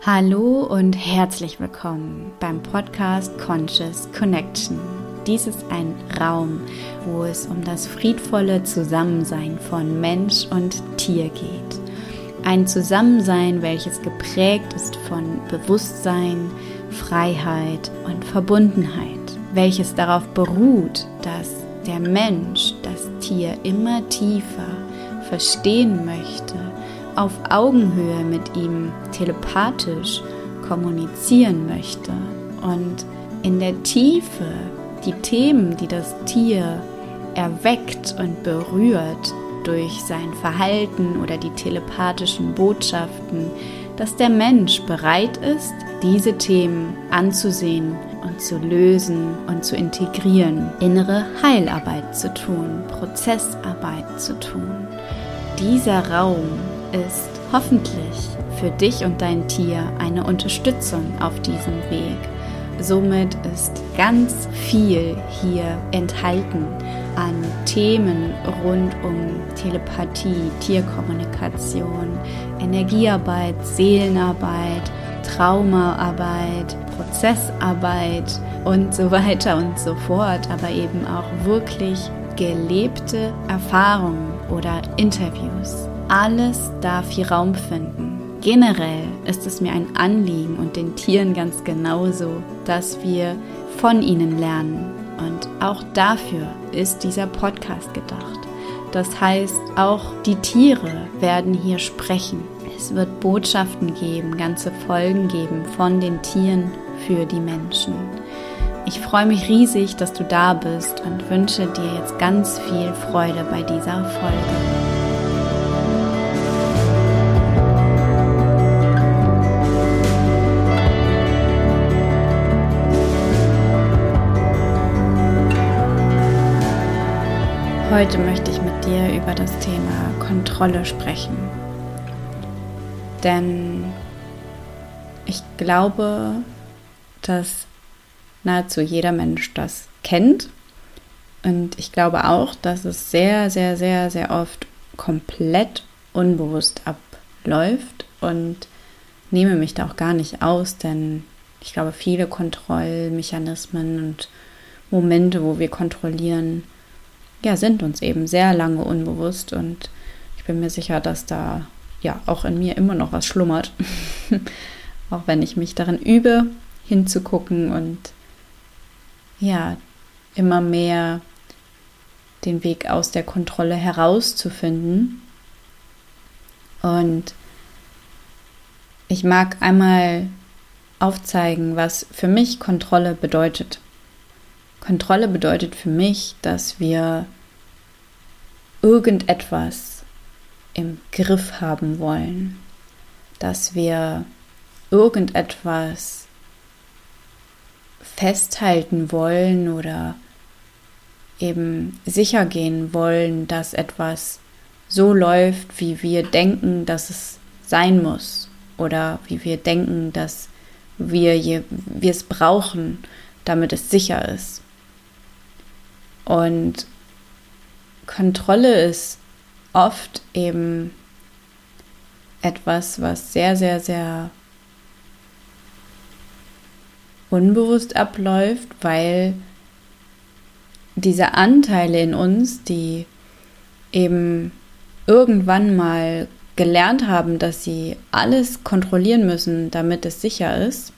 Hallo und herzlich willkommen beim Podcast Conscious Connection. Dies ist ein Raum, wo es um das friedvolle Zusammensein von Mensch und Tier geht. Ein Zusammensein, welches geprägt ist von Bewusstsein, Freiheit und Verbundenheit, welches darauf beruht, dass der Mensch das Tier immer tiefer verstehen möchte, auf Augenhöhe mit ihm telepathisch kommunizieren möchte und in der Tiefe die Themen, die das Tier erweckt und berührt durch sein Verhalten oder die telepathischen Botschaften, dass der Mensch bereit ist, diese Themen anzusehen und zu lösen und zu integrieren, innere Heilarbeit zu tun, Prozessarbeit zu tun. Dieser Raum ist hoffentlich für dich und dein Tier eine Unterstützung auf diesem Weg. Somit ist ganz viel hier enthalten an Themen rund um Telepathie, Tierkommunikation, Energiearbeit, Seelenarbeit, Traumaarbeit, Prozessarbeit und so weiter und so fort, aber eben auch wirklich gelebte Erfahrungen oder Interviews. Alles darf hier Raum finden. Generell ist es mir ein Anliegen und den Tieren ganz genauso, dass wir von ihnen lernen. Und auch dafür ist dieser Podcast gedacht. Das heißt, auch die Tiere werden hier sprechen. Es wird Botschaften geben, ganze Folgen geben von den Tieren für die Menschen. Ich freue mich riesig, dass du da bist und wünsche dir jetzt ganz viel Freude bei dieser Folge. Heute möchte ich mit dir über das Thema Kontrolle sprechen, denn ich glaube, dass nahezu jeder Mensch das kennt und ich glaube auch, dass es sehr, sehr, sehr, sehr oft komplett unbewusst abläuft und nehme mich da auch gar nicht aus, denn ich glaube, viele Kontrollmechanismen und Momente, wo wir kontrollieren, ja, sind uns eben sehr lange unbewusst und ich bin mir sicher, dass da ja auch in mir immer noch was schlummert, auch wenn ich mich darin übe, hinzugucken und ja, immer mehr den Weg aus der Kontrolle herauszufinden. Und ich mag einmal aufzeigen, was für mich Kontrolle bedeutet. Kontrolle bedeutet für mich, dass wir irgendetwas im Griff haben wollen, dass wir irgendetwas festhalten wollen oder eben sicher gehen wollen, dass etwas so läuft, wie wir denken, dass es sein muss oder wie wir denken, dass wir es brauchen, damit es sicher ist. Und Kontrolle ist oft eben etwas, was sehr, sehr, sehr unbewusst abläuft, weil diese Anteile in uns, die eben irgendwann mal gelernt haben, dass sie alles kontrollieren müssen, damit es sicher ist,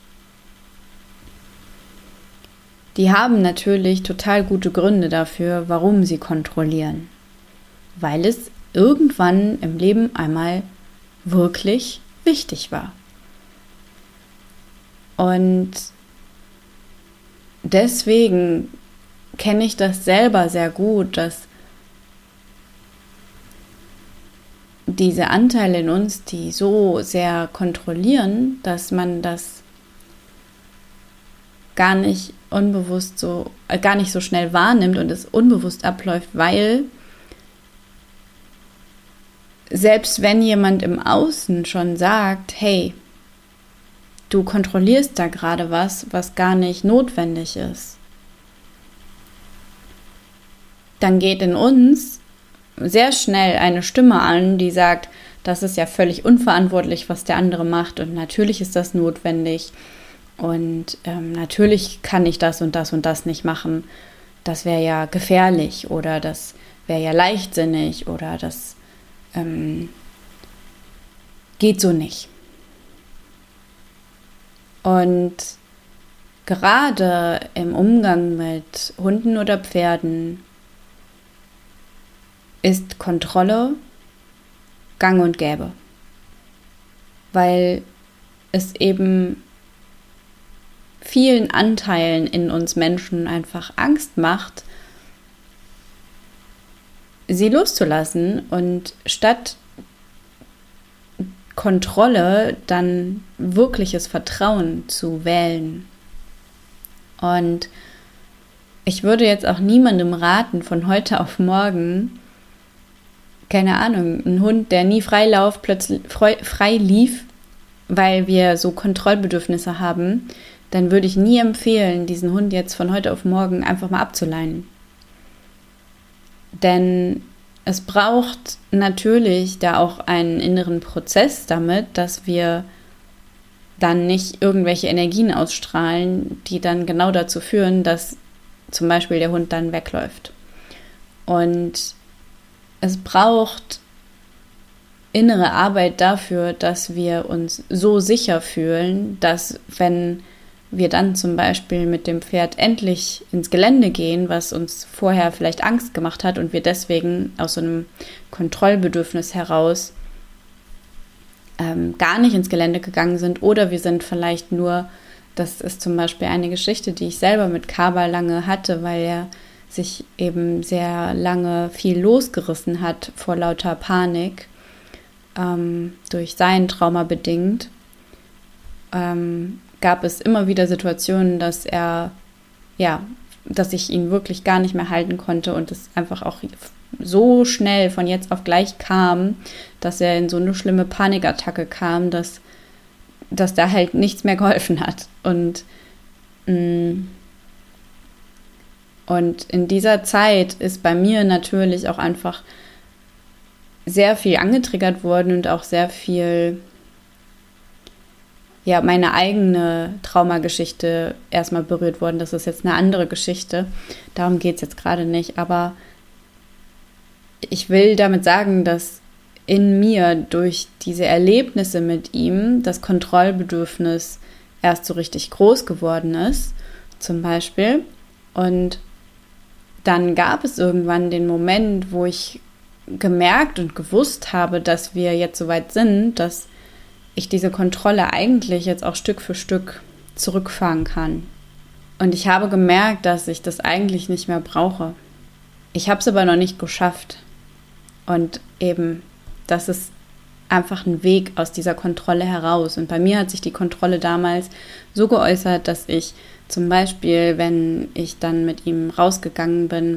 die haben natürlich total gute Gründe dafür, warum sie kontrollieren. Weil es irgendwann im Leben einmal wirklich wichtig war. Und deswegen kenne ich das selber sehr gut, dass diese Anteile in uns, die so sehr kontrollieren, dass man das gar nicht so schnell wahrnimmt und es unbewusst abläuft, weil selbst wenn jemand im Außen schon sagt, hey, du kontrollierst da gerade was gar nicht notwendig ist, dann geht in uns sehr schnell eine Stimme an, die sagt, das ist ja völlig unverantwortlich, was der andere macht und natürlich ist das notwendig und natürlich kann ich das und das und das nicht machen. Das wäre ja gefährlich oder das wäre ja leichtsinnig oder das geht so nicht. Und gerade im Umgang mit Hunden oder Pferden ist Kontrolle gang und gäbe, weil es eben vielen Anteilen in uns Menschen einfach Angst macht, sie loszulassen und statt Kontrolle dann wirkliches Vertrauen zu wählen. Und ich würde jetzt auch niemandem raten, von heute auf morgen, keine Ahnung, ein Hund, der nie plötzlich frei lief, weil wir so Kontrollbedürfnisse haben, dann würde ich nie empfehlen, diesen Hund jetzt von heute auf morgen einfach mal abzuleihen. Denn es braucht natürlich da auch einen inneren Prozess damit, dass wir dann nicht irgendwelche Energien ausstrahlen, die dann genau dazu führen, dass zum Beispiel der Hund dann wegläuft. Und es braucht innere Arbeit dafür, dass wir uns so sicher fühlen, dass wenn wir dann zum Beispiel mit dem Pferd endlich ins Gelände gehen, was uns vorher vielleicht Angst gemacht hat und wir deswegen aus so einem Kontrollbedürfnis heraus gar nicht ins Gelände gegangen sind oder wir sind vielleicht nur, das ist zum Beispiel eine Geschichte, die ich selber mit Kaba lange hatte, weil er sich eben sehr lange viel losgerissen hat vor lauter Panik, durch sein Trauma bedingt, gab es immer wieder Situationen, dass ich ihn wirklich gar nicht mehr halten konnte und es einfach auch so schnell von jetzt auf gleich kam, dass er in so eine schlimme Panikattacke kam, dass da halt nichts mehr geholfen hat. Und in dieser Zeit ist bei mir natürlich auch einfach sehr viel angetriggert worden und auch sehr viel meine eigene Traumageschichte erstmal berührt worden. Das ist jetzt eine andere Geschichte. Darum geht es jetzt gerade nicht. Aber ich will damit sagen, dass in mir durch diese Erlebnisse mit ihm das Kontrollbedürfnis erst so richtig groß geworden ist, zum Beispiel. Und dann gab es irgendwann den Moment, wo ich gemerkt und gewusst habe, dass wir jetzt so weit sind, dass ich diese Kontrolle eigentlich jetzt auch Stück für Stück zurückfahren kann. Und ich habe gemerkt, dass ich das eigentlich nicht mehr brauche. Ich habe es aber noch nicht geschafft. Und eben, das ist einfach ein Weg aus dieser Kontrolle heraus. Und bei mir hat sich die Kontrolle damals so geäußert, dass ich zum Beispiel, wenn ich dann mit ihm rausgegangen bin,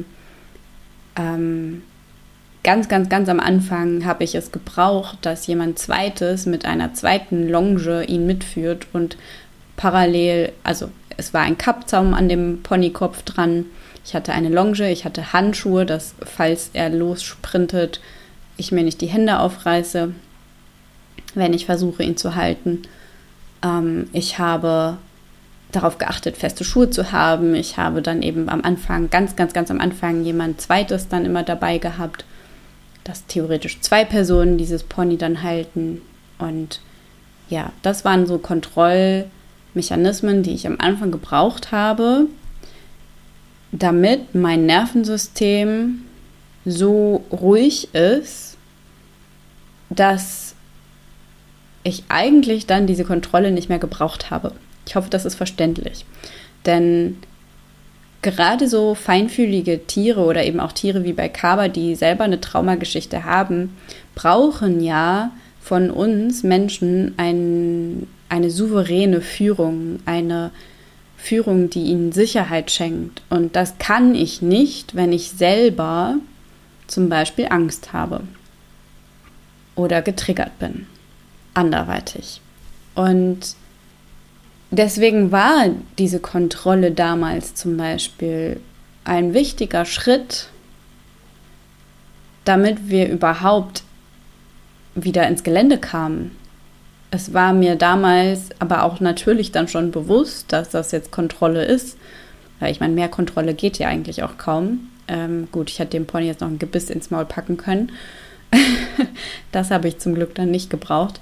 ganz am Anfang habe ich es gebraucht, dass jemand Zweites mit einer zweiten Longe ihn mitführt und parallel, also es war ein Kappzaum an dem Ponykopf dran, ich hatte eine Longe, ich hatte Handschuhe, dass falls er lossprintet, ich mir nicht die Hände aufreiße, wenn ich versuche, ihn zu halten. Ich habe darauf geachtet, feste Schuhe zu haben. Ich habe dann eben am Anfang, ganz am Anfang jemand Zweites dann immer dabei gehabt, dass theoretisch 2 Personen dieses Pony dann halten. Und ja, das waren so Kontrollmechanismen, die ich am Anfang gebraucht habe, damit mein Nervensystem so ruhig ist, dass ich eigentlich dann diese Kontrolle nicht mehr gebraucht habe. Ich hoffe, das ist verständlich. Denn gerade so feinfühlige Tiere oder eben auch Tiere wie bei Kaba, die selber eine Traumageschichte haben, brauchen ja von uns Menschen eine souveräne Führung, eine Führung, die ihnen Sicherheit schenkt. Und das kann ich nicht, wenn ich selber zum Beispiel Angst habe oder getriggert bin, anderweitig. Und deswegen war diese Kontrolle damals zum Beispiel ein wichtiger Schritt, damit wir überhaupt wieder ins Gelände kam. Es war mir damals aber auch natürlich dann schon bewusst, dass das jetzt Kontrolle ist. Weil ich meine, mehr Kontrolle geht ja eigentlich auch kaum. Gut, ich hätte dem Pony jetzt noch ein Gebiss ins Maul packen können. Das habe ich zum Glück dann nicht gebraucht.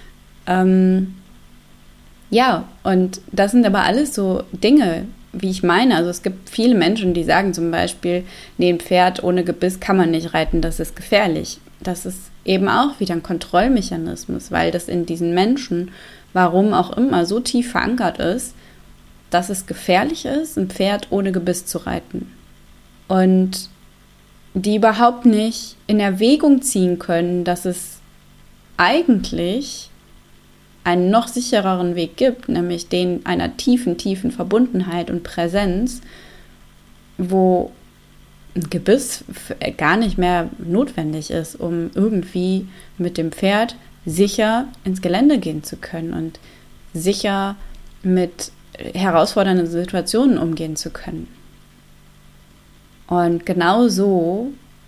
Ja, und das sind aber alles so Dinge, wie ich meine. Also es gibt viele Menschen, die sagen zum Beispiel, nee, ein Pferd ohne Gebiss kann man nicht reiten, das ist gefährlich. Das ist eben auch wieder ein Kontrollmechanismus, weil das in diesen Menschen, warum auch immer, so tief verankert ist, dass es gefährlich ist, ein Pferd ohne Gebiss zu reiten. Und die überhaupt nicht in Erwägung ziehen können, dass es eigentlich einen noch sichereren Weg gibt, nämlich den einer tiefen, tiefen Verbundenheit und Präsenz, wo ein Gebiss gar nicht mehr notwendig ist, um irgendwie mit dem Pferd sicher ins Gelände gehen zu können und sicher mit herausfordernden Situationen umgehen zu können. Und genau so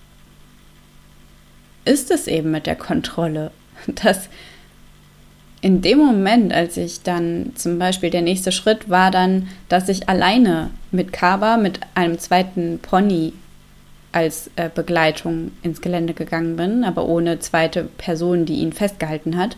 ist es eben mit der Kontrolle, dass in dem Moment, als ich dann zum Beispiel, der nächste Schritt war dann, dass ich alleine mit Kaba, mit einem zweiten Pony als Begleitung ins Gelände gegangen bin, aber ohne zweite Person, die ihn festgehalten hat.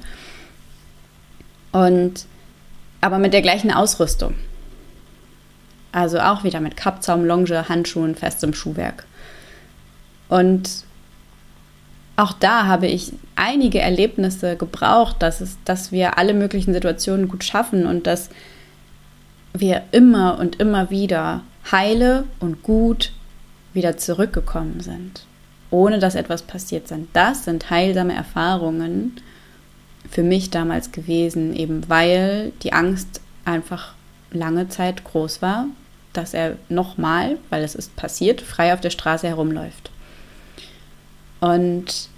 Aber mit der gleichen Ausrüstung. Also auch wieder mit Kappzaum, Longe, Handschuhen, festem Schuhwerk. Und auch da habe ich einige Erlebnisse gebraucht, dass wir alle möglichen Situationen gut schaffen und dass wir immer und immer wieder heile und gut wieder zurückgekommen sind, ohne dass etwas passiert ist. Das sind heilsame Erfahrungen für mich damals gewesen, eben weil die Angst einfach lange Zeit groß war, dass er nochmal, weil es ist passiert, frei auf der Straße herumläuft. Und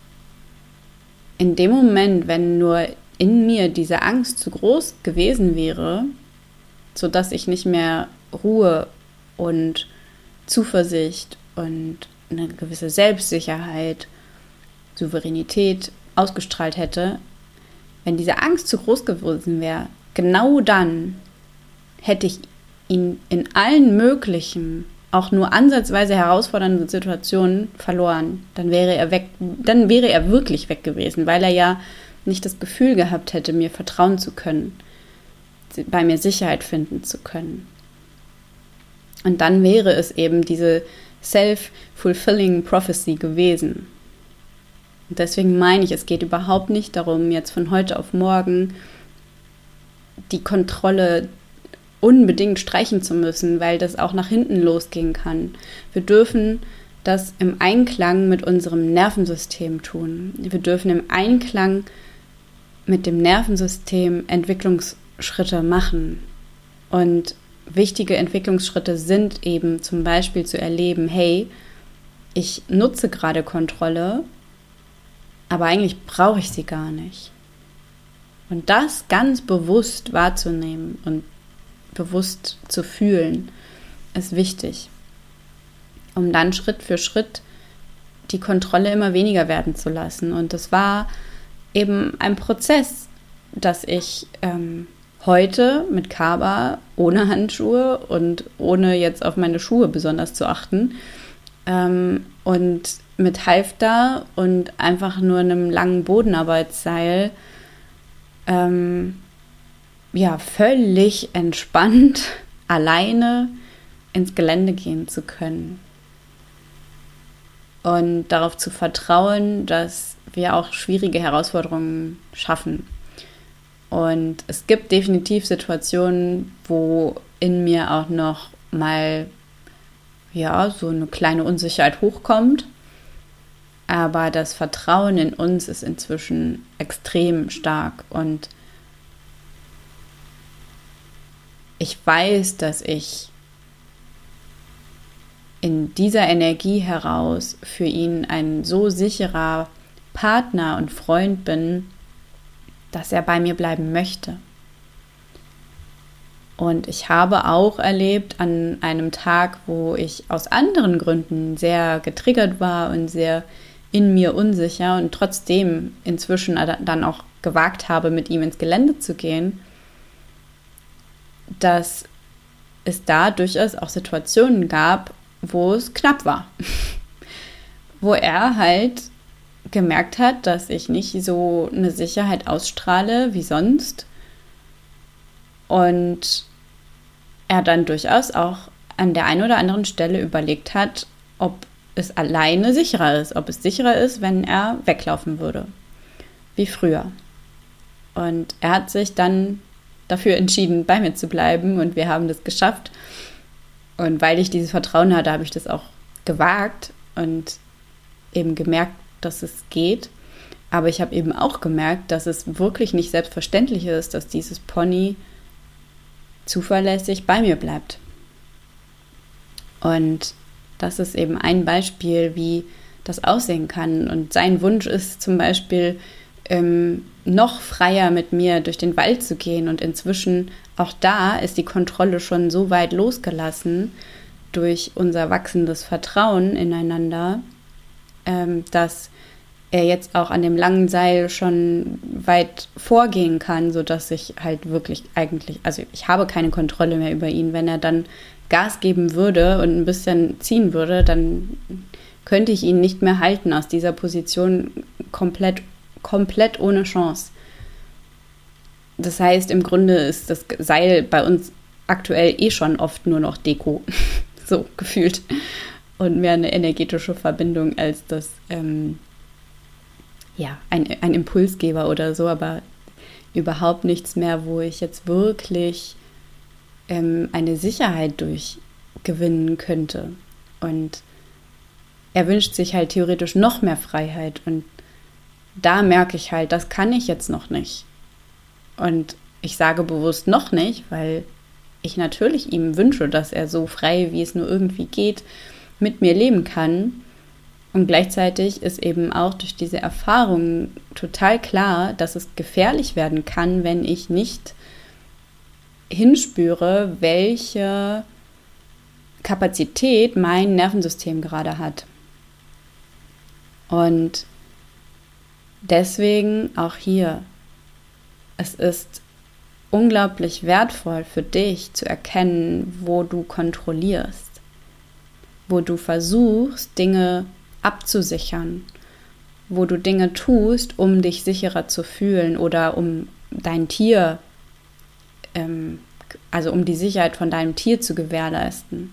in dem Moment, wenn nur in mir diese Angst zu groß gewesen wäre, sodass ich nicht mehr Ruhe und Zuversicht und eine gewisse Selbstsicherheit, Souveränität ausgestrahlt hätte, wenn diese Angst zu groß gewesen wäre, genau dann hätte ich ihn in allen möglichen, auch nur ansatzweise herausfordernden Situationen verloren. Dann wäre er weg, dann wäre er wirklich weg gewesen, weil er ja nicht das Gefühl gehabt hätte, mir vertrauen zu können, bei mir Sicherheit finden zu können. Und dann wäre es eben diese self-fulfilling prophecy gewesen. Und deswegen meine ich, es geht überhaupt nicht darum, jetzt von heute auf morgen die Kontrolle unbedingt streichen zu müssen, weil das auch nach hinten losgehen kann. Wir dürfen das im Einklang mit unserem Nervensystem tun. Wir dürfen im Einklang mit dem Nervensystem Entwicklungsschritte machen. Und wichtige Entwicklungsschritte sind eben zum Beispiel zu erleben, hey, ich nutze gerade Kontrolle, aber eigentlich brauche ich sie gar nicht. Und das ganz bewusst wahrzunehmen und bewusst zu fühlen, ist wichtig, um dann Schritt für Schritt die Kontrolle immer weniger werden zu lassen. Und das war eben ein Prozess, dass ich heute mit Kaba ohne Handschuhe und ohne jetzt auf meine Schuhe besonders zu achten und mit Halfter und einfach nur einem langen Bodenarbeitsseil völlig entspannt alleine ins Gelände gehen zu können und darauf zu vertrauen, dass wir auch schwierige Herausforderungen schaffen. Und es gibt definitiv Situationen, wo in mir auch noch mal so eine kleine Unsicherheit hochkommt. Aber das Vertrauen in uns ist inzwischen extrem stark. Und ich weiß, dass ich in dieser Energie heraus für ihn ein so sicherer Partner und Freund bin, dass er bei mir bleiben möchte. Und ich habe auch erlebt an einem Tag, wo ich aus anderen Gründen sehr getriggert war und sehr in mir unsicher und trotzdem inzwischen dann auch gewagt habe, mit ihm ins Gelände zu gehen, dass es da durchaus auch Situationen gab, wo es knapp war. Wo er halt gemerkt hat, dass ich nicht so eine Sicherheit ausstrahle wie sonst. Und er dann durchaus auch an der einen oder anderen Stelle überlegt hat, ob es alleine sicherer ist, ob es sicherer ist, wenn er weglaufen würde, wie früher. Und er hat sich dann dafür entschieden, bei mir zu bleiben und wir haben das geschafft. Und weil ich dieses Vertrauen hatte, habe ich das auch gewagt und eben gemerkt, dass es geht. Aber ich habe eben auch gemerkt, dass es wirklich nicht selbstverständlich ist, dass dieses Pony zuverlässig bei mir bleibt. Und das ist eben ein Beispiel, wie das aussehen kann. Und sein Wunsch ist zum Beispiel, noch freier mit mir durch den Wald zu gehen. Und inzwischen, auch da ist die Kontrolle schon so weit losgelassen durch unser wachsendes Vertrauen ineinander, dass er jetzt auch an dem langen Seil schon weit vorgehen kann, sodass ich halt wirklich eigentlich, also ich habe keine Kontrolle mehr über ihn. Wenn er dann Gas geben würde und ein bisschen ziehen würde, dann könnte ich ihn nicht mehr halten aus dieser Position komplett ohne Chance. Das heißt, im Grunde ist das Seil bei uns aktuell schon oft nur noch Deko, so gefühlt. Und mehr eine energetische Verbindung als das, ein Impulsgeber oder so, aber überhaupt nichts mehr, wo ich jetzt wirklich eine Sicherheit durchgewinnen könnte. Und er wünscht sich halt theoretisch noch mehr Freiheit und da merke ich halt, das kann ich jetzt noch nicht. Und ich sage bewusst noch nicht, weil ich natürlich ihm wünsche, dass er so frei, wie es nur irgendwie geht, mit mir leben kann. Und gleichzeitig ist eben auch durch diese Erfahrung total klar, dass es gefährlich werden kann, wenn ich nicht hinspüre, welche Kapazität mein Nervensystem gerade hat. Und deswegen auch hier, es ist unglaublich wertvoll für dich zu erkennen, wo du kontrollierst, wo du versuchst, Dinge abzusichern, wo du Dinge tust, um dich sicherer zu fühlen oder um dein Tier, also um die Sicherheit von deinem Tier zu gewährleisten.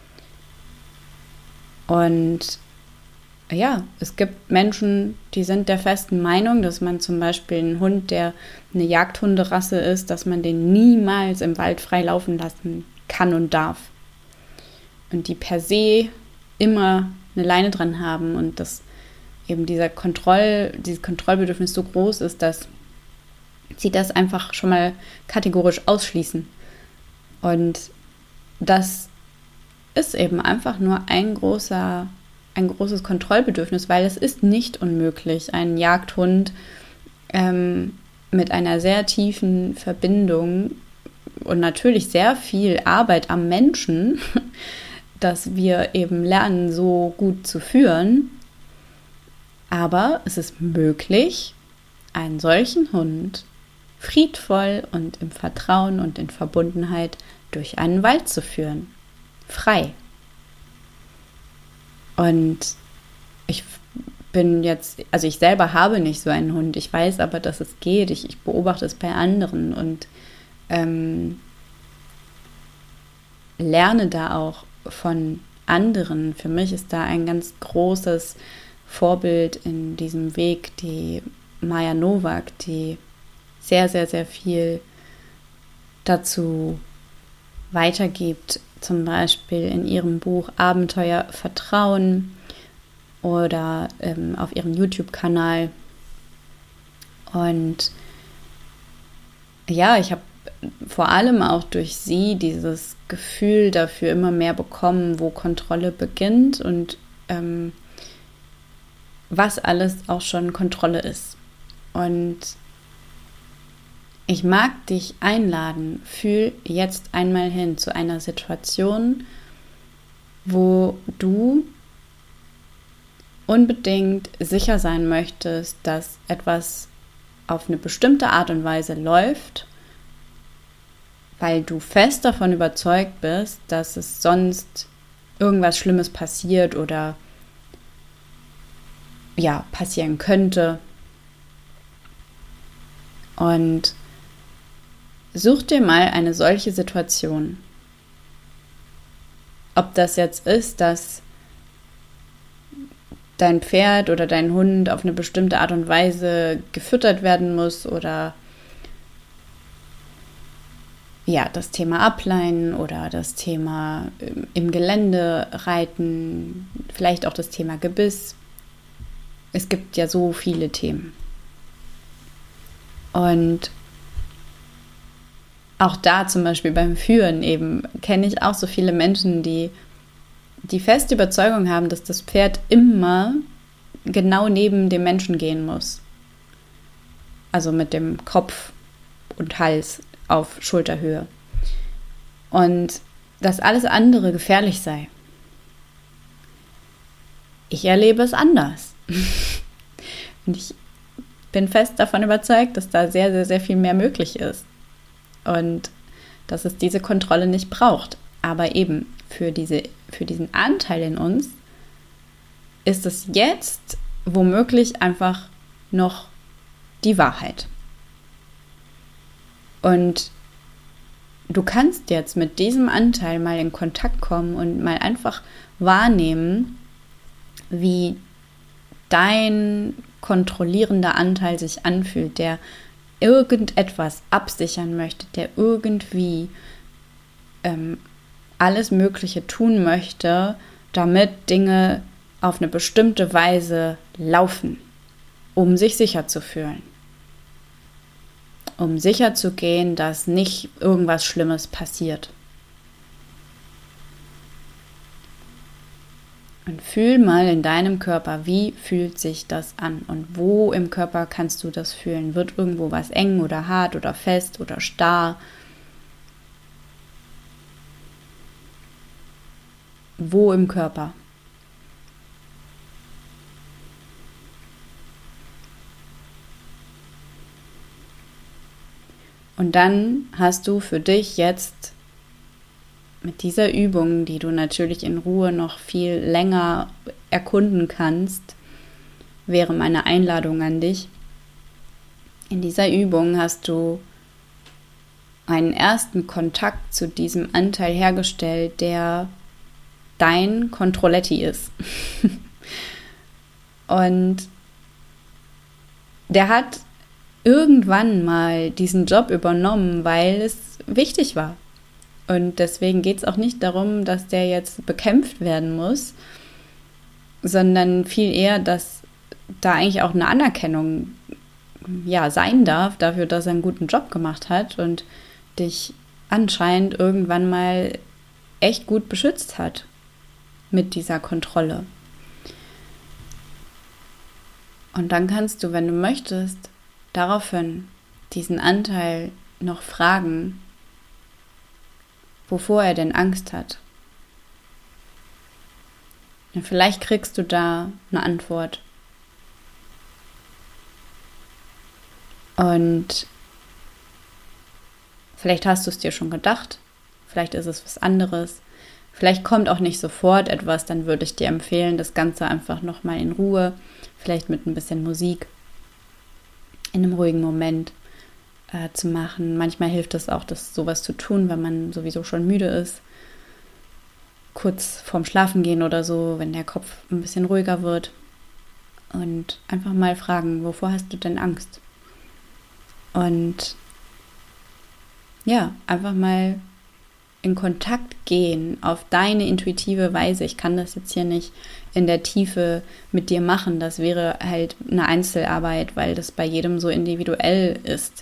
Und ja, es gibt Menschen, die sind der festen Meinung, dass man zum Beispiel einen Hund, der eine Jagdhunderasse ist, dass man den niemals im Wald frei laufen lassen kann und darf. Und die per se immer eine Leine dran haben und dass eben dieses Kontrollbedürfnis so groß ist, dass sie das einfach schon mal kategorisch ausschließen. Und das ist eben einfach nur ein großes Kontrollbedürfnis, weil es ist nicht unmöglich, einen Jagdhund mit einer sehr tiefen Verbindung und natürlich sehr viel Arbeit am Menschen, dass wir eben lernen, so gut zu führen. Aber es ist möglich, einen solchen Hund friedvoll und im Vertrauen und in Verbundenheit durch einen Wald zu führen. Frei. Und ich selber habe nicht so einen Hund. Ich weiß aber, dass es geht. Ich beobachte es bei anderen und lerne da auch von anderen. Für mich ist da ein ganz großes Vorbild in diesem Weg die Maja Nowak, die sehr, sehr, sehr viel dazu weitergibt, zum Beispiel in ihrem Buch Abenteuer Vertrauen oder auf ihrem YouTube-Kanal. Und ja, ich habe vor allem auch durch sie dieses Gefühl dafür immer mehr bekommen, wo Kontrolle beginnt und was alles auch schon Kontrolle ist. Und ich mag dich einladen, fühl jetzt einmal hin zu einer Situation, wo du unbedingt sicher sein möchtest, dass etwas auf eine bestimmte Art und Weise läuft, weil du fest davon überzeugt bist, dass es sonst irgendwas Schlimmes passiert oder ja, passieren könnte. Und such dir mal eine solche Situation. Ob das jetzt ist, dass dein Pferd oder dein Hund auf eine bestimmte Art und Weise gefüttert werden muss oder ja, das Thema Ableinen oder das Thema im Gelände reiten, vielleicht auch das Thema Gebiss. Es gibt ja so viele Themen. Und auch da zum Beispiel beim Führen eben kenne ich auch so viele Menschen, die feste Überzeugung haben, dass das Pferd immer genau neben dem Menschen gehen muss. Also mit dem Kopf und Hals auf Schulterhöhe. Und dass alles andere gefährlich sei. Ich erlebe es anders. Und ich bin fest davon überzeugt, dass da sehr, sehr, sehr viel mehr möglich ist. Und dass es diese Kontrolle nicht braucht. Aber eben für diesen Anteil in uns ist es jetzt womöglich einfach noch die Wahrheit. Und du kannst jetzt mit diesem Anteil mal in Kontakt kommen und mal einfach wahrnehmen, wie dein kontrollierender Anteil sich anfühlt, der irgendetwas absichern möchte, der irgendwie alles Mögliche tun möchte, damit Dinge auf eine bestimmte Weise laufen, um sich sicher zu fühlen. Um sicher zu gehen, dass nicht irgendwas Schlimmes passiert. Und fühl mal in deinem Körper, wie fühlt sich das an und wo im Körper kannst du das fühlen? Wird irgendwo was eng oder hart oder fest oder starr? Wo im Körper? Und dann hast du für dich jetzt mit dieser Übung, die du natürlich in Ruhe noch viel länger erkunden kannst, wäre meine Einladung an dich. In dieser Übung hast du einen ersten Kontakt zu diesem Anteil hergestellt, der dein Controletti ist. Und der hat irgendwann mal diesen Job übernommen, weil es wichtig war. Und deswegen geht es auch nicht darum, dass der jetzt bekämpft werden muss, sondern viel eher, dass da eigentlich auch eine Anerkennung sein darf dafür, dass er einen guten Job gemacht hat und dich anscheinend irgendwann mal echt gut beschützt hat mit dieser Kontrolle. Und dann kannst du, wenn du möchtest, daraufhin diesen Anteil noch fragen, wovor er denn Angst hat. Und vielleicht kriegst du da eine Antwort. Und vielleicht hast du es dir schon gedacht, vielleicht ist es was anderes, vielleicht kommt auch nicht sofort etwas, dann würde ich dir empfehlen, das Ganze einfach nochmal in Ruhe, vielleicht mit ein bisschen Musik, in einem ruhigen Moment zu machen. Manchmal hilft es auch, sowas zu tun, wenn man sowieso schon müde ist. Kurz vorm Schlafengehen oder so, wenn der Kopf ein bisschen ruhiger wird. Und einfach mal fragen, wovor hast du denn Angst? Und ja, einfach mal in Kontakt gehen auf deine intuitive Weise. Ich kann das jetzt hier nicht in der Tiefe mit dir machen. Das wäre halt eine Einzelarbeit, weil das bei jedem so individuell ist.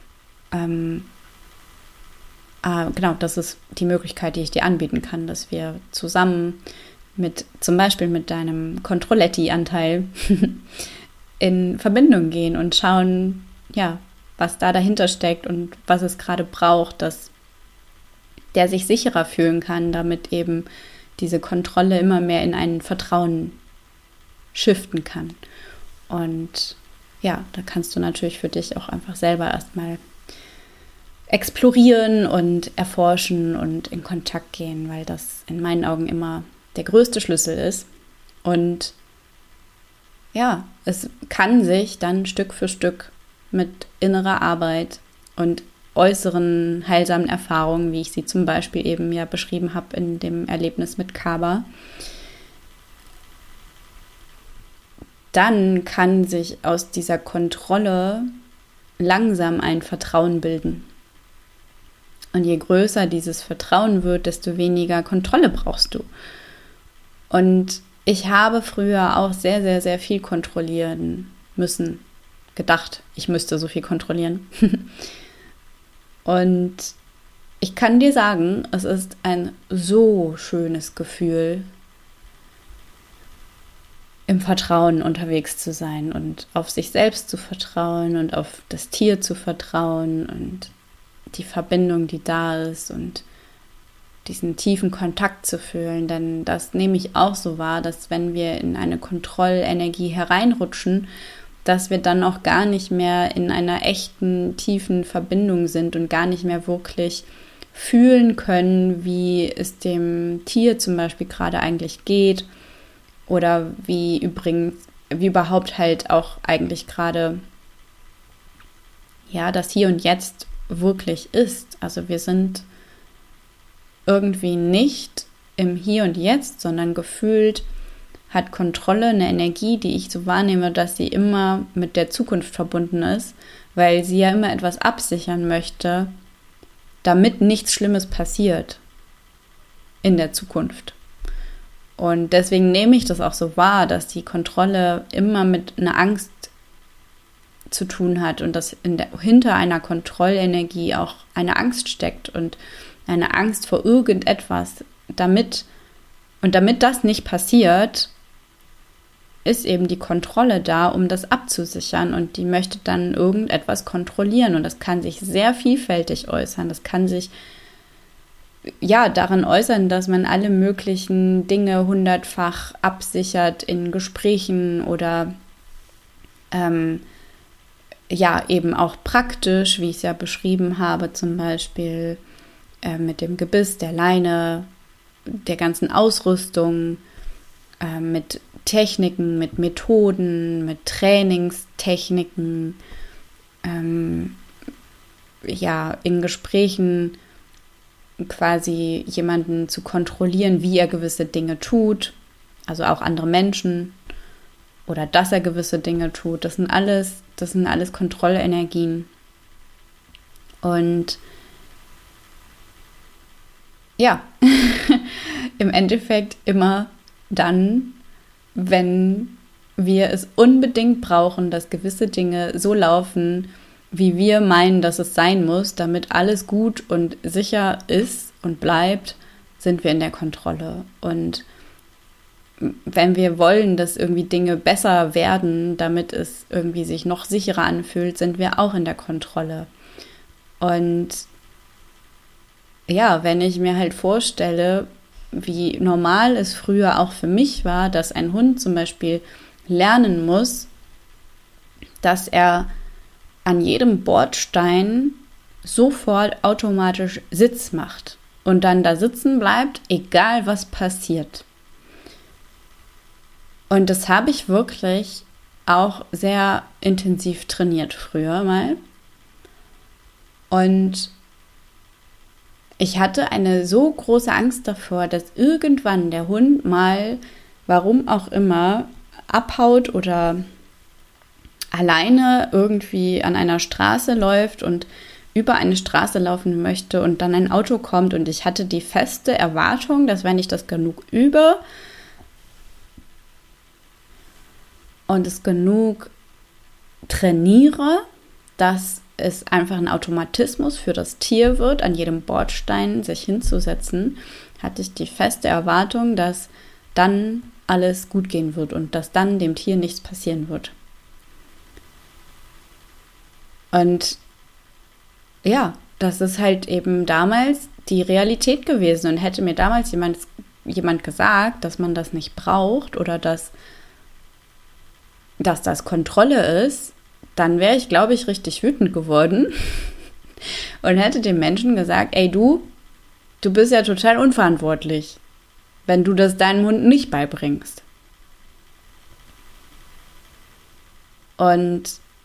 Genau, das ist die Möglichkeit, die ich dir anbieten kann, dass wir zusammen zum Beispiel mit deinem Controletti-Anteil in Verbindung gehen und schauen, ja, was da dahinter steckt und was es gerade braucht, dass der sich sicherer fühlen kann, damit eben diese Kontrolle immer mehr in ein Vertrauen shiften kann. Und ja, da kannst du natürlich für dich auch einfach selber erstmal explorieren und erforschen und in Kontakt gehen, weil das in meinen Augen immer der größte Schlüssel ist. Und ja, es kann sich dann Stück für Stück mit innerer Arbeit und äußeren heilsamen Erfahrungen, wie ich sie zum Beispiel eben ja beschrieben habe in dem Erlebnis mit Kaba, dann kann sich aus dieser Kontrolle langsam ein Vertrauen bilden. Und je größer dieses Vertrauen wird, desto weniger Kontrolle brauchst du. Und ich habe früher auch sehr, sehr, sehr viel kontrollieren müssen. Gedacht, ich müsste so viel kontrollieren. Und ich kann dir sagen, es ist ein so schönes Gefühl, im Vertrauen unterwegs zu sein und auf sich selbst zu vertrauen und auf das Tier zu vertrauen und die Verbindung, die da ist und diesen tiefen Kontakt zu fühlen. Denn das nehme ich auch so wahr, dass wenn wir in eine Kontrollenergie hereinrutschen, dass wir dann auch gar nicht mehr in einer echten, tiefen Verbindung sind und gar nicht mehr wirklich fühlen können, wie es dem Tier zum Beispiel gerade eigentlich geht oder wie überhaupt halt auch eigentlich gerade ja das Hier und Jetzt wirklich ist. Also wir sind irgendwie nicht im Hier und Jetzt, sondern gefühlt hat Kontrolle eine Energie, die ich so wahrnehme, dass sie immer mit der Zukunft verbunden ist, weil sie ja immer etwas absichern möchte, damit nichts Schlimmes passiert in der Zukunft. Und deswegen nehme ich das auch so wahr, dass die Kontrolle immer mit einer Angst zu tun hat und dass hinter einer Kontrollenergie auch eine Angst steckt und eine Angst vor irgendetwas. Damit das nicht passiert, ist eben die Kontrolle da, um das abzusichern, und die möchte dann irgendetwas kontrollieren, und das kann sich sehr vielfältig äußern. Das kann sich ja darin äußern, dass man alle möglichen Dinge 100-fach absichert in Gesprächen oder ja eben auch praktisch, wie ich es ja beschrieben habe, zum Beispiel mit dem Gebiss, der Leine, der ganzen Ausrüstung, mit Techniken, mit Methoden, mit Trainingstechniken, ja, in Gesprächen quasi jemanden zu kontrollieren, wie er gewisse Dinge tut, also auch andere Menschen, oder dass er gewisse Dinge tut. Das sind alles Kontrollenergien. Und ja, im Endeffekt immer dann, wenn wir es unbedingt brauchen, dass gewisse Dinge so laufen, wie wir meinen, dass es sein muss, damit alles gut und sicher ist und bleibt, sind wir in der Kontrolle. Und wenn wir wollen, dass irgendwie Dinge besser werden, damit es irgendwie sich noch sicherer anfühlt, sind wir auch in der Kontrolle. Und ja, wenn ich mir halt vorstelle, wie normal es früher auch für mich war, dass ein Hund zum Beispiel lernen muss, dass er an jedem Bordstein sofort automatisch Sitz macht und dann da sitzen bleibt, egal was passiert. Und das habe ich wirklich auch sehr intensiv trainiert früher mal. Und ich hatte eine so große Angst davor, dass irgendwann der Hund mal, warum auch immer, abhaut oder alleine irgendwie an einer Straße läuft und über eine Straße laufen möchte und dann ein Auto kommt, und ich hatte die feste Erwartung, dass wenn ich das genug übe und es genug trainiere, dass es einfach ein Automatismus für das Tier wird, an jedem Bordstein sich hinzusetzen, hatte ich die feste Erwartung, dass dann alles gut gehen wird und dass dann dem Tier nichts passieren wird. Und ja, das ist halt eben damals die Realität gewesen, und hätte mir damals jemand gesagt, dass man das nicht braucht oder dass dass das Kontrolle ist, dann wäre ich, glaube ich, richtig wütend geworden und hätte dem Menschen gesagt, ey du bist ja total unverantwortlich, wenn du das deinem Hund nicht beibringst. Und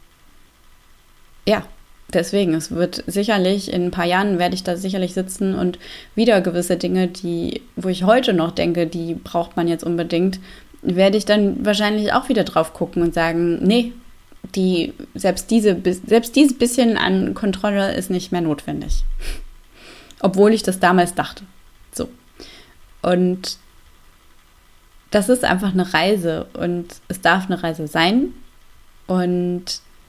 ja, deswegen, es wird sicherlich, in ein paar Jahren werde ich da sicherlich sitzen und wieder gewisse Dinge, wo ich heute noch denke, die braucht man jetzt unbedingt, werde ich dann wahrscheinlich auch wieder drauf gucken und sagen, nee, selbst dieses bisschen an Kontrolle ist nicht mehr notwendig. Obwohl ich das damals dachte. So. Und das ist einfach eine Reise und es darf eine Reise sein. Und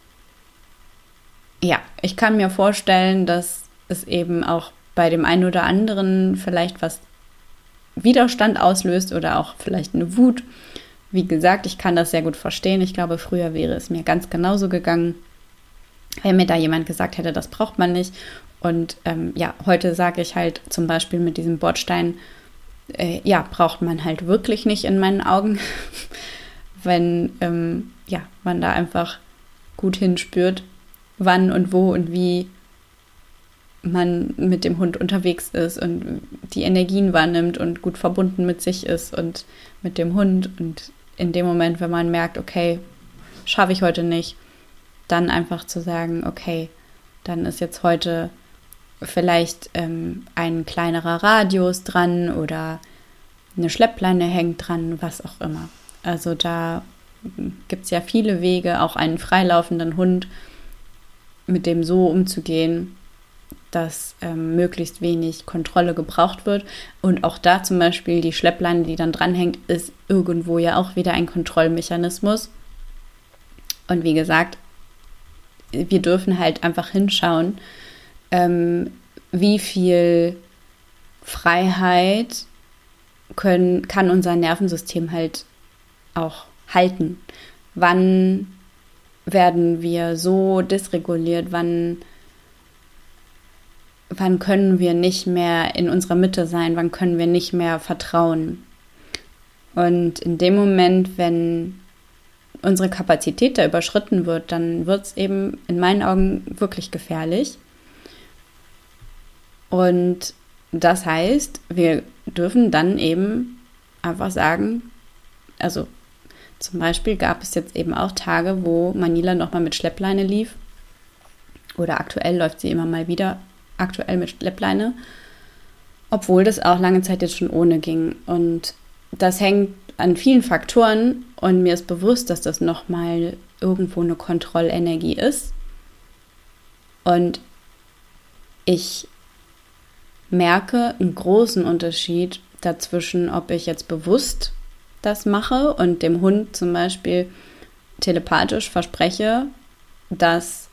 ja, ich kann mir vorstellen, dass es eben auch bei dem einen oder anderen vielleicht was Widerstand auslöst oder auch vielleicht eine Wut. Wie gesagt, ich kann das sehr gut verstehen. Ich glaube, früher wäre es mir ganz genauso gegangen, wenn mir da jemand gesagt hätte, das braucht man nicht. Und heute sage ich halt zum Beispiel mit diesem Bordstein, braucht man halt wirklich nicht in meinen Augen, wenn man da einfach gut hinspürt, wann und wo und wie man mit dem Hund unterwegs ist und die Energien wahrnimmt und gut verbunden mit sich ist und mit dem Hund. Und in dem Moment, wenn man merkt, okay, schaffe ich heute nicht, dann einfach zu sagen, okay, dann ist jetzt heute vielleicht ein kleinerer Radius dran oder eine Schleppleine hängt dran, was auch immer. Also da gibt es ja viele Wege, auch einen freilaufenden Hund mit dem so umzugehen, dass möglichst wenig Kontrolle gebraucht wird. Und auch da zum Beispiel die Schleppleine, die dann dranhängt, ist irgendwo ja auch wieder ein Kontrollmechanismus. Und wie gesagt, wir dürfen halt einfach hinschauen, wie viel Freiheit kann unser Nervensystem halt auch halten. Wann werden wir so dysreguliert, wann können wir nicht mehr in unserer Mitte sein, wann können wir nicht mehr vertrauen. Und in dem Moment, wenn unsere Kapazität da überschritten wird, dann wird es eben in meinen Augen wirklich gefährlich. Und das heißt, wir dürfen dann eben einfach sagen, also zum Beispiel gab es jetzt eben auch Tage, wo Manila nochmal mit Schleppleine lief. Oder aktuell läuft sie immer mal wieder aktuell mit Schleppleine. Obwohl das auch lange Zeit jetzt schon ohne ging. Und das hängt an vielen Faktoren. Und mir ist bewusst, dass das nochmal irgendwo eine Kontrollenergie ist. Und ich merke einen großen Unterschied dazwischen, ob ich jetzt bewusst das mache und dem Hund zum Beispiel telepathisch verspreche, dass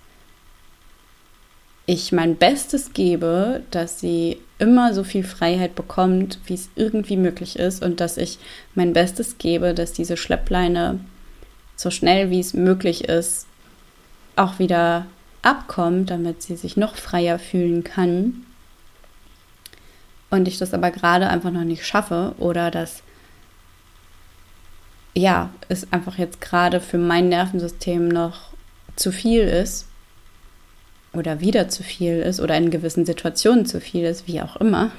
ich mein Bestes gebe, dass sie immer so viel Freiheit bekommt, wie es irgendwie möglich ist und dass ich mein Bestes gebe, dass diese Schleppleine so schnell wie es möglich ist auch wieder abkommt, damit sie sich noch freier fühlen kann. Und ich das aber gerade einfach noch nicht schaffe oder dass es einfach jetzt gerade für mein Nervensystem noch zu viel ist oder wieder zu viel ist oder in gewissen Situationen zu viel ist, wie auch immer.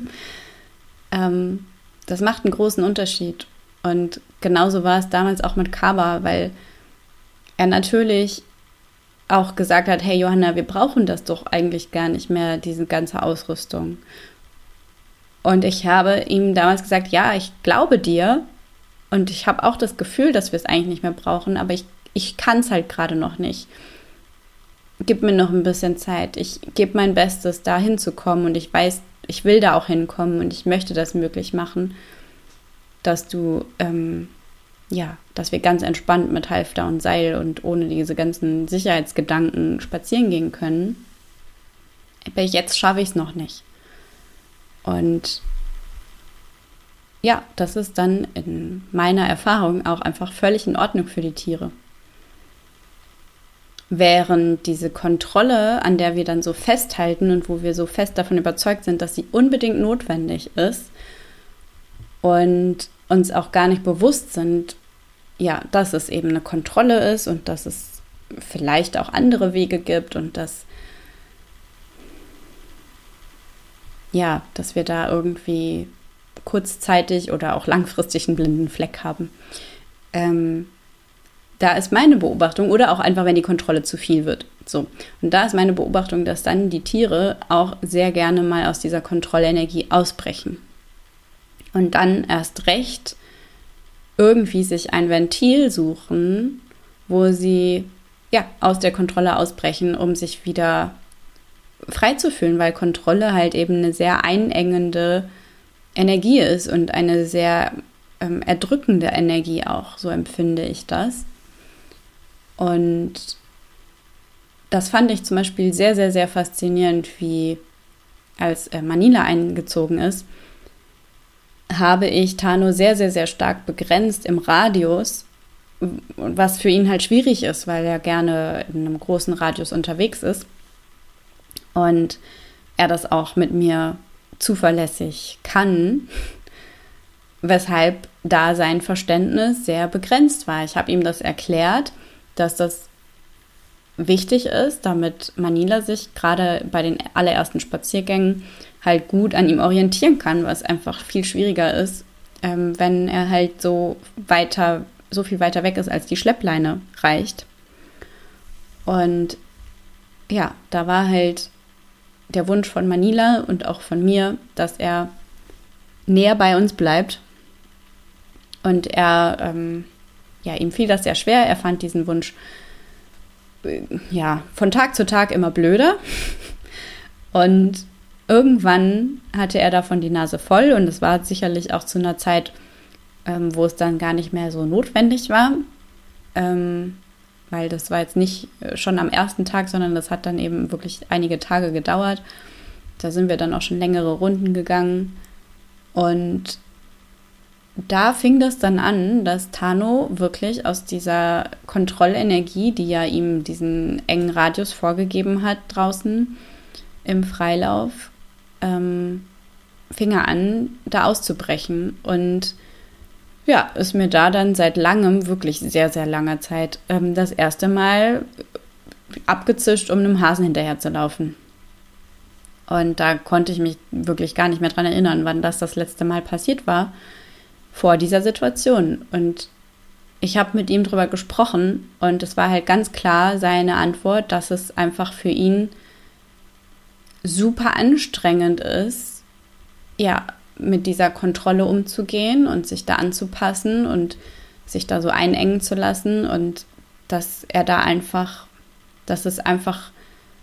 Das macht einen großen Unterschied. Und genauso war es damals auch mit Kaba, weil er natürlich auch gesagt hat, hey Johanna, wir brauchen das doch eigentlich gar nicht mehr, diese ganze Ausrüstung. Und ich habe ihm damals gesagt, ja, ich glaube dir und ich habe auch das Gefühl, dass wir es eigentlich nicht mehr brauchen, aber ich kann es halt gerade noch nicht. Gib mir noch ein bisschen Zeit. Ich gebe mein Bestes, da hinzukommen und ich weiß, ich will da auch hinkommen und ich möchte das möglich machen, dass du, dass wir ganz entspannt mit Halfter und Seil und ohne diese ganzen Sicherheitsgedanken spazieren gehen können. Aber jetzt schaffe ich es noch nicht. Und ja, das ist dann in meiner Erfahrung auch einfach völlig in Ordnung für die Tiere. Während diese Kontrolle, an der wir dann so festhalten und wo wir so fest davon überzeugt sind, dass sie unbedingt notwendig ist und uns auch gar nicht bewusst sind, ja, dass es eben eine Kontrolle ist und dass es vielleicht auch andere Wege gibt und dass wir da irgendwie kurzzeitig oder auch langfristig einen blinden Fleck haben. Da ist meine Beobachtung, oder auch einfach, wenn die Kontrolle zu viel wird. So. Und da ist meine Beobachtung, dass dann die Tiere auch sehr gerne mal aus dieser Kontrollenergie ausbrechen. Und dann erst recht irgendwie sich ein Ventil suchen, wo sie aus der Kontrolle ausbrechen, um sich wieder frei zu fühlen, weil Kontrolle halt eben eine sehr einengende Energie ist und eine sehr erdrückende Energie auch, so empfinde ich das. Und das fand ich zum Beispiel sehr, sehr, sehr faszinierend, wie als Manila eingezogen ist, habe ich Tano sehr, sehr, sehr stark begrenzt im Radius, was für ihn halt schwierig ist, weil er gerne in einem großen Radius unterwegs ist und er das auch mit mir zuverlässig kann, weshalb da sein Verständnis sehr begrenzt war. Ich habe ihm das erklärt, dass das wichtig ist, damit Manila sich gerade bei den allerersten Spaziergängen halt gut an ihm orientieren kann, was einfach viel schwieriger ist, wenn er halt so viel weiter weg ist, als die Schleppleine reicht. Und ja, da war halt der Wunsch von Manila und auch von mir, dass er näher bei uns bleibt. Und ihm fiel das sehr schwer. Er fand diesen Wunsch von Tag zu Tag immer blöder. Und irgendwann hatte er davon die Nase voll. Und es war sicherlich auch zu einer Zeit, wo es dann gar nicht mehr so notwendig war. Weil das war jetzt nicht schon am ersten Tag, sondern das hat dann eben wirklich einige Tage gedauert. Da sind wir dann auch schon längere Runden gegangen. Und da fing das dann an, dass Tano wirklich aus dieser Kontrollenergie, die ja ihm diesen engen Radius vorgegeben hat draußen im Freilauf, fing er an, da auszubrechen. Und ja, ist mir da dann seit langem, wirklich sehr, sehr langer Zeit, das erste Mal abgezischt, um einem Hasen hinterher zu laufen. Und da konnte ich mich wirklich gar nicht mehr dran erinnern, wann das letzte Mal passiert war, vor dieser Situation. Und ich habe mit ihm drüber gesprochen und es war halt ganz klar seine Antwort, dass es einfach für ihn super anstrengend ist, mit dieser Kontrolle umzugehen und sich da anzupassen und sich da so einengen zu lassen und dass es einfach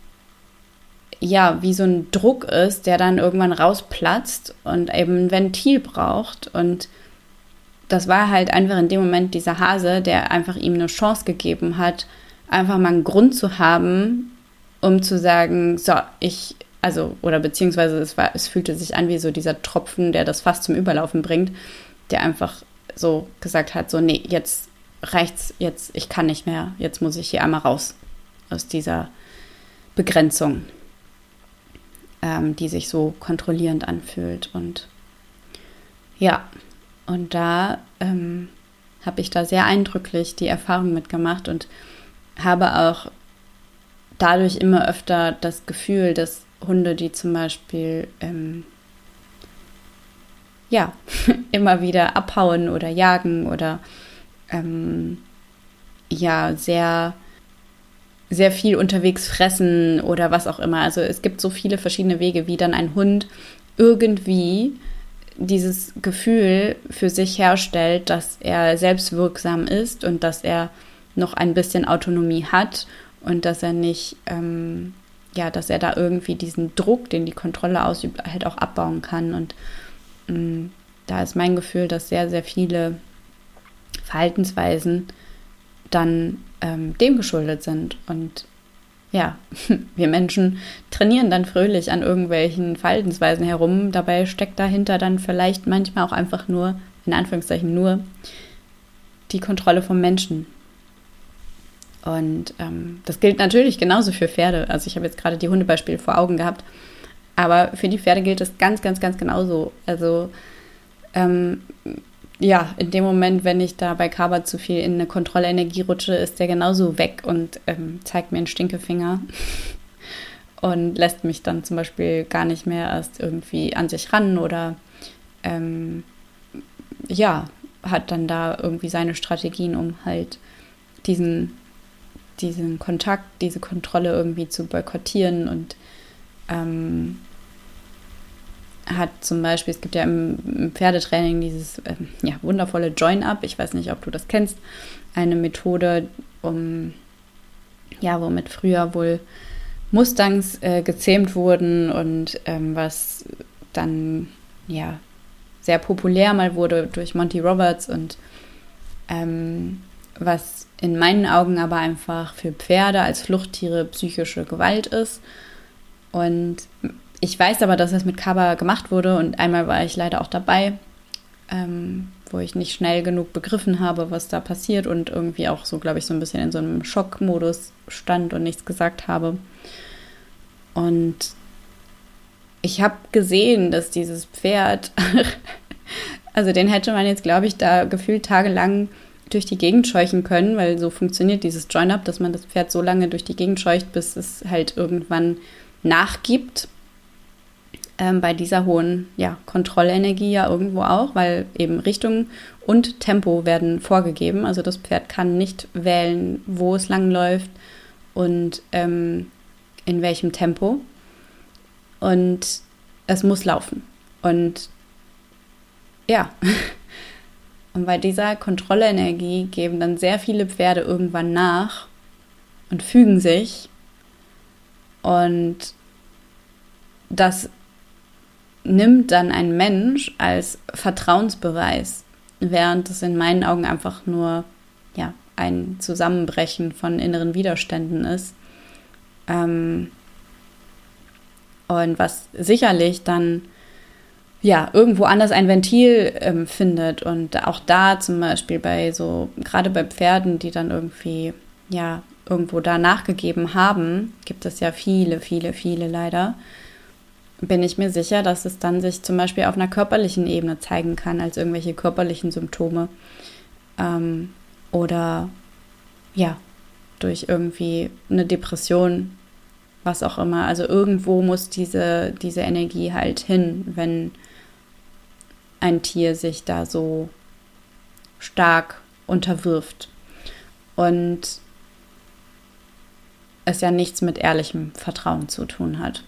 wie so ein Druck ist, der dann irgendwann rausplatzt und eben ein Ventil braucht. Und das war halt einfach in dem Moment dieser Hase, der einfach ihm eine Chance gegeben hat, einfach mal einen Grund zu haben, um zu sagen, so, beziehungsweise es fühlte sich an wie so dieser Tropfen, der das Fass zum Überlaufen bringt, der einfach so gesagt hat, so, nee, jetzt reicht's, jetzt, ich kann nicht mehr, jetzt muss ich hier einmal raus aus dieser Begrenzung, die sich so kontrollierend anfühlt. Und und da habe ich da sehr eindrücklich die Erfahrung mitgemacht und habe auch dadurch immer öfter das Gefühl, dass Hunde, die zum Beispiel immer wieder abhauen oder jagen oder sehr, sehr viel unterwegs fressen oder was auch immer. Also es gibt so viele verschiedene Wege, wie dann ein Hund irgendwie dieses Gefühl für sich herstellt, dass er selbstwirksam ist und dass er noch ein bisschen Autonomie hat und dass er nicht, dass er da irgendwie diesen Druck, den die Kontrolle ausübt, halt auch abbauen kann. Und da ist mein Gefühl, dass sehr, sehr viele Verhaltensweisen dann dem geschuldet sind. Und wir Menschen trainieren dann fröhlich an irgendwelchen Verhaltensweisen herum. Dabei steckt dahinter dann vielleicht manchmal auch einfach nur, in Anführungszeichen nur, die Kontrolle vom Menschen. Und das gilt natürlich genauso für Pferde. Also ich habe jetzt gerade die Hundebeispiele vor Augen gehabt. Aber für die Pferde gilt es ganz, ganz, ganz genauso. Also ja, in dem Moment, wenn ich da bei Kaba zu viel in eine Kontrollenergie rutsche, ist der genauso weg und zeigt mir einen Stinkefinger und lässt mich dann zum Beispiel gar nicht mehr erst irgendwie an sich ran oder ja, hat dann da irgendwie seine Strategien, um halt diesen Kontakt, diese Kontrolle irgendwie zu boykottieren und hat zum Beispiel, es gibt ja im Pferdetraining dieses wundervolle Join-Up, ich weiß nicht, ob du das kennst, eine Methode, womit früher wohl Mustangs gezähmt wurden und was dann sehr populär mal wurde durch Monty Roberts und was in meinen Augen aber einfach für Pferde als Fluchttiere psychische Gewalt ist. Und ich weiß aber, dass das mit Kaba gemacht wurde und einmal war ich leider auch dabei, wo ich nicht schnell genug begriffen habe, was da passiert und irgendwie auch so, glaube ich, so ein bisschen in so einem Schockmodus stand und nichts gesagt habe. Und ich habe gesehen, dass dieses Pferd, also den hätte man jetzt, glaube ich, da gefühlt tagelang durch die Gegend scheuchen können, weil so funktioniert dieses Join-Up, dass man das Pferd so lange durch die Gegend scheucht, bis es halt irgendwann nachgibt. Bei dieser hohen Kontrollenergie ja irgendwo auch, weil eben Richtung und Tempo werden vorgegeben. Also das Pferd kann nicht wählen, wo es langläuft und in welchem Tempo. Und es muss laufen. Und ja, und bei dieser Kontrollenergie geben dann sehr viele Pferde irgendwann nach und fügen sich. Und das nimmt dann ein Mensch als Vertrauensbeweis, während es in meinen Augen einfach nur ein Zusammenbrechen von inneren Widerständen ist. Und was sicherlich dann irgendwo anders ein Ventil findet. Und auch da zum Beispiel gerade bei Pferden, die dann irgendwie irgendwo da nachgegeben haben, gibt es ja viele, viele, viele leider, bin ich mir sicher, dass es dann sich zum Beispiel auf einer körperlichen Ebene zeigen kann, als irgendwelche körperlichen Symptome. Oder durch irgendwie eine Depression, was auch immer. Also irgendwo muss diese Energie halt hin, wenn ein Tier sich da so stark unterwirft. Und es ja nichts mit ehrlichem Vertrauen zu tun hat.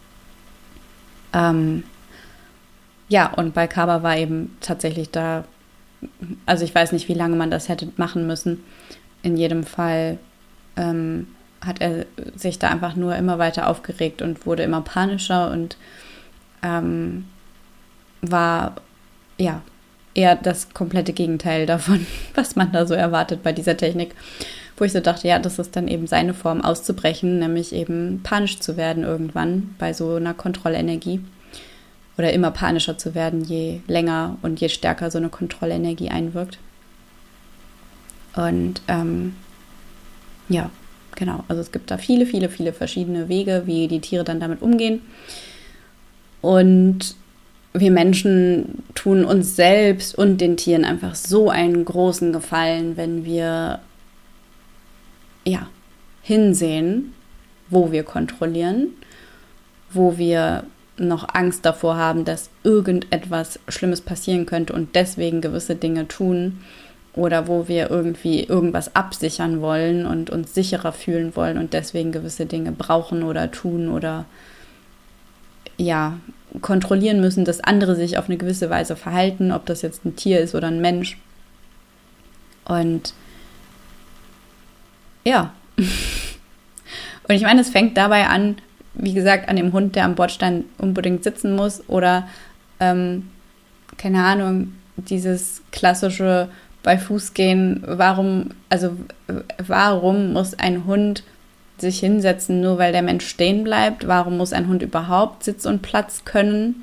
Und bei Kaba war eben tatsächlich da, also ich weiß nicht, wie lange man das hätte machen müssen. In jedem Fall hat er sich da einfach nur immer weiter aufgeregt und wurde immer panischer und war eher das komplette Gegenteil davon, was man da so erwartet bei dieser Technik. Wo ich so dachte, das ist dann eben seine Form auszubrechen, nämlich eben panisch zu werden irgendwann bei so einer Kontrollenergie. Oder immer panischer zu werden, je länger und je stärker so eine Kontrollenergie einwirkt. Und genau. Also es gibt da viele, viele, viele verschiedene Wege, wie die Tiere dann damit umgehen. Und wir Menschen tun uns selbst und den Tieren einfach so einen großen Gefallen, wenn wir hinsehen, wo wir kontrollieren, wo wir noch Angst davor haben, dass irgendetwas Schlimmes passieren könnte und deswegen gewisse Dinge tun oder wo wir irgendwie irgendwas absichern wollen und uns sicherer fühlen wollen und deswegen gewisse Dinge brauchen oder tun oder kontrollieren müssen, dass andere sich auf eine gewisse Weise verhalten, ob das jetzt ein Tier ist oder ein Mensch. Und und ich meine, es fängt dabei an, wie gesagt, an dem Hund, der am Bordstein unbedingt sitzen muss oder, keine Ahnung, dieses klassische bei Fuß gehen, warum muss ein Hund sich hinsetzen, nur weil der Mensch stehen bleibt? Warum muss ein Hund überhaupt Sitz und Platz können?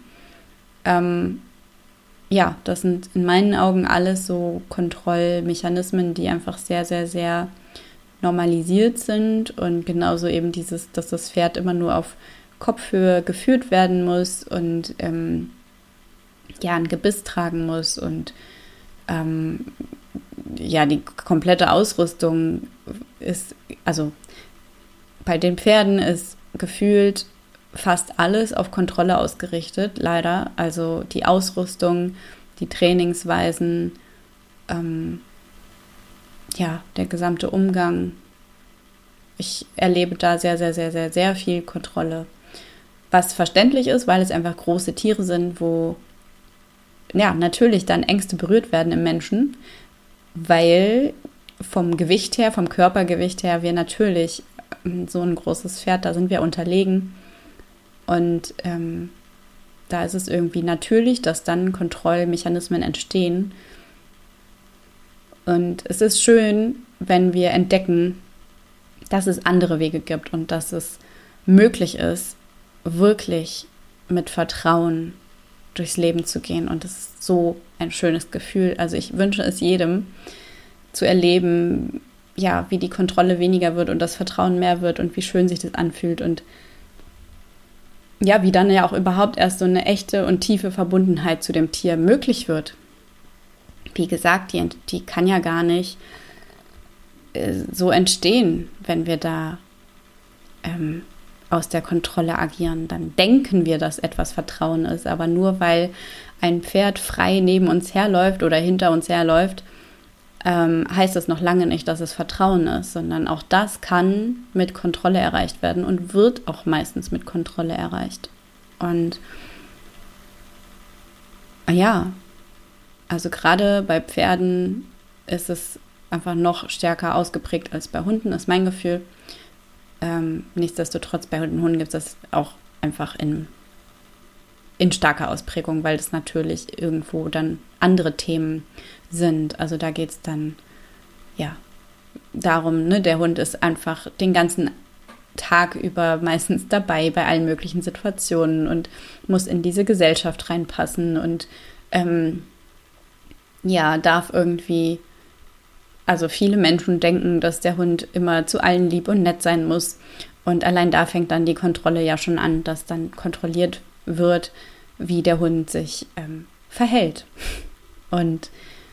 Das sind in meinen Augen alles so Kontrollmechanismen, die einfach sehr, sehr, sehr normalisiert sind und genauso eben dass das Pferd immer nur auf Kopfhöhe geführt werden muss und ein Gebiss tragen muss und die komplette Ausrüstung ist, also bei den Pferden ist gefühlt fast alles auf Kontrolle ausgerichtet, leider. Also die Ausrüstung, die Trainingsweisen, der gesamte Umgang. Ich erlebe da sehr, sehr, sehr, sehr, sehr viel Kontrolle. Was verständlich ist, weil es einfach große Tiere sind, wo natürlich dann Ängste berührt werden im Menschen, weil vom Gewicht her, vom Körpergewicht her, wir natürlich so ein großes Pferd, da sind wir unterlegen. Und da ist es irgendwie natürlich, dass dann Kontrollmechanismen entstehen. Und es ist schön, wenn wir entdecken, dass es andere Wege gibt und dass es möglich ist, wirklich mit Vertrauen durchs Leben zu gehen. Und das ist so ein schönes Gefühl. Also ich wünsche es jedem zu erleben, wie die Kontrolle weniger wird und das Vertrauen mehr wird und wie schön sich das anfühlt und wie dann ja auch überhaupt erst so eine echte und tiefe Verbundenheit zu dem Tier möglich wird. Wie gesagt, die kann ja gar nicht so entstehen, wenn wir da aus der Kontrolle agieren. Dann denken wir, dass etwas Vertrauen ist, aber nur weil ein Pferd frei neben uns herläuft oder hinter uns herläuft, heißt das noch lange nicht, dass es Vertrauen ist, sondern auch das kann mit Kontrolle erreicht werden und wird auch meistens mit Kontrolle erreicht. Und also gerade bei Pferden ist es einfach noch stärker ausgeprägt als bei Hunden, ist mein Gefühl. Nichtsdestotrotz, bei Hunden gibt es das auch einfach in starker Ausprägung, weil das natürlich irgendwo dann andere Themen sind. Also da geht es dann darum, der Hund ist einfach den ganzen Tag über meistens dabei bei allen möglichen Situationen und muss in diese Gesellschaft reinpassen und darf irgendwie, also viele Menschen denken, dass der Hund immer zu allen lieb und nett sein muss und allein da fängt dann die Kontrolle ja schon an, dass dann kontrolliert wird, wie der Hund sich verhält. Und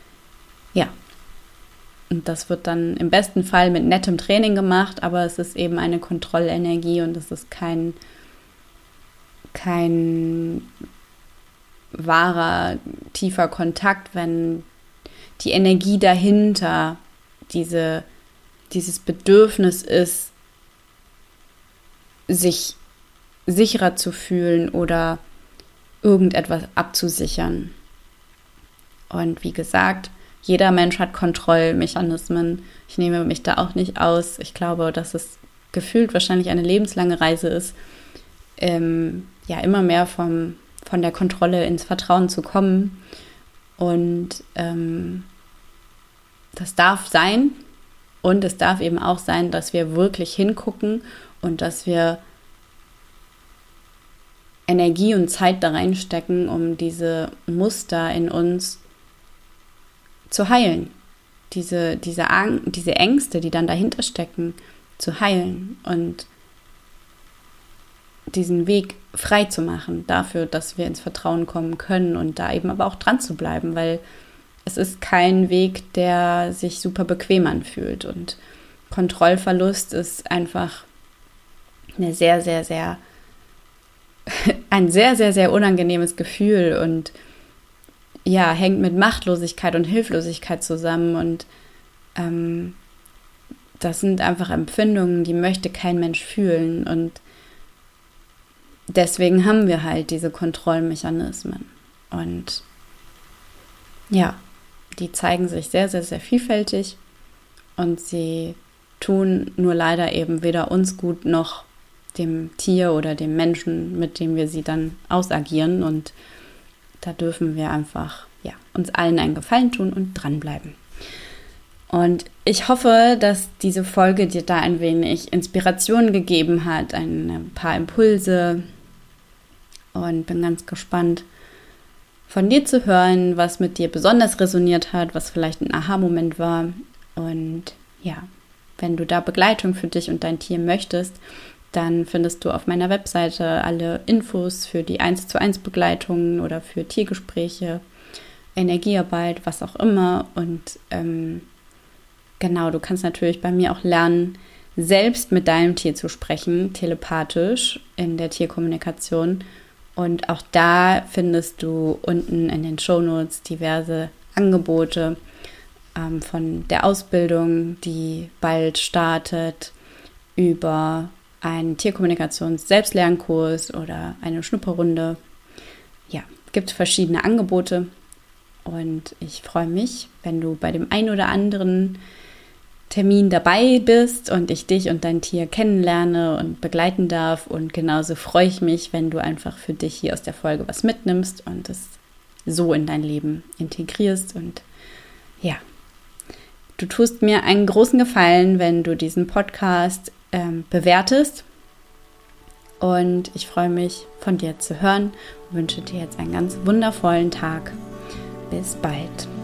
und das wird dann im besten Fall mit nettem Training gemacht, aber es ist eben eine Kontrollenergie und es ist kein wahrer, tiefer Kontakt, wenn die Energie dahinter dieses Bedürfnis ist, sich sicherer zu fühlen oder irgendetwas abzusichern. Und wie gesagt, jeder Mensch hat Kontrollmechanismen. Ich nehme mich da auch nicht aus. Ich glaube, dass es gefühlt wahrscheinlich eine lebenslange Reise ist, immer mehr von der Kontrolle ins Vertrauen zu kommen. Und das darf sein. Und es darf eben auch sein, dass wir wirklich hingucken und dass wir Energie und Zeit da reinstecken, um diese Muster in uns zu heilen, diese Ängste, die dann dahinter stecken, zu heilen und diesen Weg frei zu machen dafür, dass wir ins Vertrauen kommen können und da eben aber auch dran zu bleiben, weil es ist kein Weg, der sich super bequem anfühlt und Kontrollverlust ist einfach ein sehr, sehr, sehr unangenehmes Gefühl und hängt mit Machtlosigkeit und Hilflosigkeit zusammen und das sind einfach Empfindungen, die möchte kein Mensch fühlen und deswegen haben wir halt diese Kontrollmechanismen und die zeigen sich sehr, sehr, sehr vielfältig und sie tun nur leider eben weder uns gut noch dem Tier oder dem Menschen, mit dem wir sie dann ausagieren und da dürfen wir einfach uns allen einen Gefallen tun und dranbleiben. Und ich hoffe, dass diese Folge dir da ein wenig Inspiration gegeben hat, ein paar Impulse und bin ganz gespannt, von dir zu hören, was mit dir besonders resoniert hat, was vielleicht ein Aha-Moment war. Und wenn du da Begleitung für dich und dein Tier möchtest, dann findest du auf meiner Webseite alle Infos für die 1:1 Begleitungen oder für Tiergespräche. Energiearbeit, was auch immer. Und genau, du kannst natürlich bei mir auch lernen, selbst mit deinem Tier zu sprechen, telepathisch in der Tierkommunikation. Und auch da findest du unten in den Shownotes diverse Angebote von der Ausbildung, die bald startet, über einen Tierkommunikations-Selbstlernkurs oder eine Schnupperrunde. Ja, gibt verschiedene Angebote und ich freue mich, wenn du bei dem einen oder anderen Termin dabei bist und ich dich und dein Tier kennenlerne und begleiten darf. Und genauso freue ich mich, wenn du einfach für dich hier aus der Folge was mitnimmst und es so in dein Leben integrierst. Und ja, du tust mir einen großen Gefallen, wenn du diesen Podcast bewertest. Und ich freue mich, von dir zu hören und wünsche dir jetzt einen ganz wundervollen Tag. Bis bald.